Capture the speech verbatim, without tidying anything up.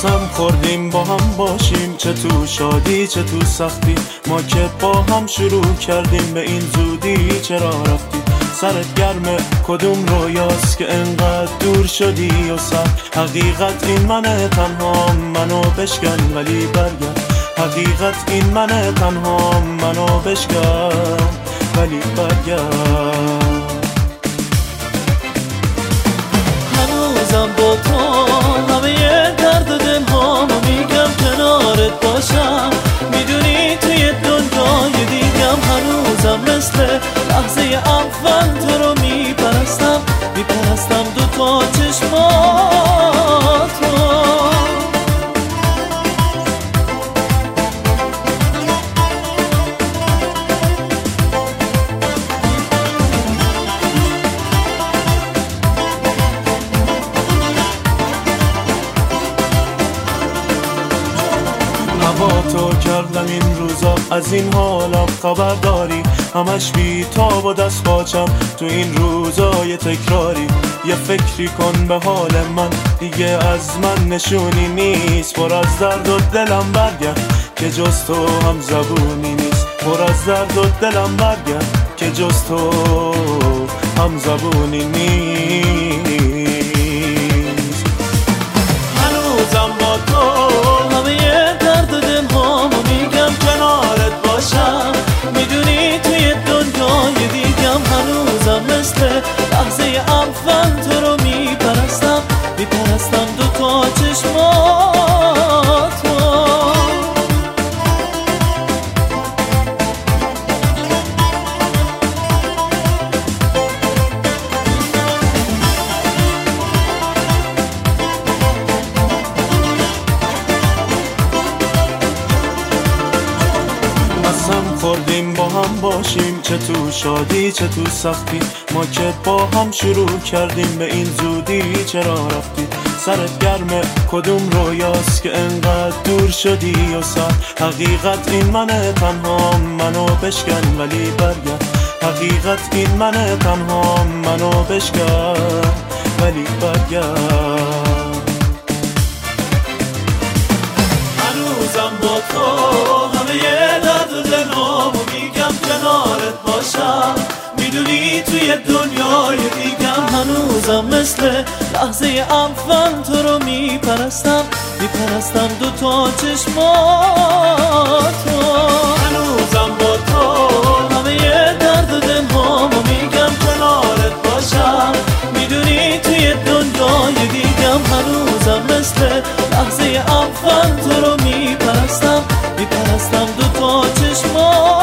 قسم خوردیم با هم باشیم، چه تو شادی چه تو سختی، ما که با هم شروع کردیم به این زودی چرا رفتی؟ سرت گرمه کدوم رویاست که انقدر دور شدی و سر حقیقت این منه تنها منو بشکن ولی برگرد، حقیقت این منه تنها منو بشکن ولی برگرد. هنوزم با تو همه درد دل هامو میگم کنارت باشم، میدونی توی دنیای دیگم هنوزم مثل لحظه اول تو رو میپرستم میپرستم دو تا چشماتو. با تو کردم این روزا، از این حالم خبر داری، همش بی تاب و دست باچم تو این روزای تکراری. یه فکری کن به حال من، دیگه از من نشونی نیست، پر از درد و دلم برگرد که جز تو هم زبونی نیست، پر از درد و دلم برگرد که جز تو هم زبونی نیست. هنوزم با تو همه درد دل هامو میگم کنارت باشم، میدونی توی دنیای دیگم هنوزم مثل لحظه اول تو رو میپرستم میپرستم دو تا چشماتو. قسم خوردیم با هم باشیم، چه تو شادی چه تو سختی، ما که با هم شروع کردیم به این زودی چرا رفتی؟ سرت گرمه کدوم رویاست که انقدر دور شدی و سر حقیقت این منه تنها منو بشکن ولی برگرد، حقیقت این منه تنها منو بشکن ولی برگرد. هنوزم با تو همه درد و دلامو میگم کنارت باشم، میدونی توی دنیای دیگم هنوزم مثل لحظه اول تو رو میپرستم میپرستم دو تا چشماتو. هنوزم با تو همه درد و دلامو میگم کنارت باشم، میدونی توی دنیای دیگم هنوزم مثل لحظه اول تو رو میپرستم میپرستم دو تا چشماتو.